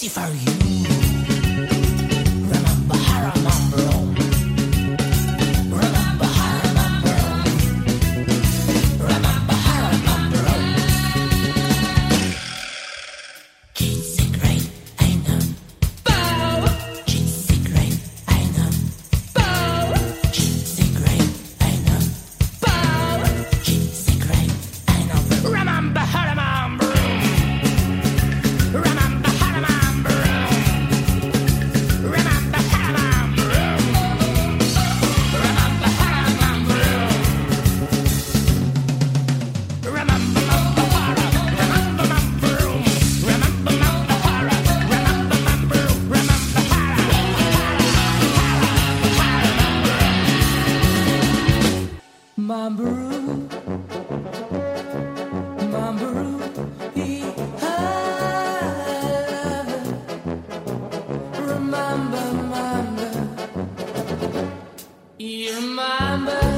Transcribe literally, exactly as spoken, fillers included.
for you. Remember, I remember. Remember, I remember. Remember, I remember. Kids secret, I know. Bow. Kids secret, I know. Bow. Kids secret, I know. Bow. Kids secret, I know. Remember, I remember. Remember, I remember. Remember, I remember. Remember, I remember. Remember, remember, remember, remember, remember, remember, remember, remember, remember, remember,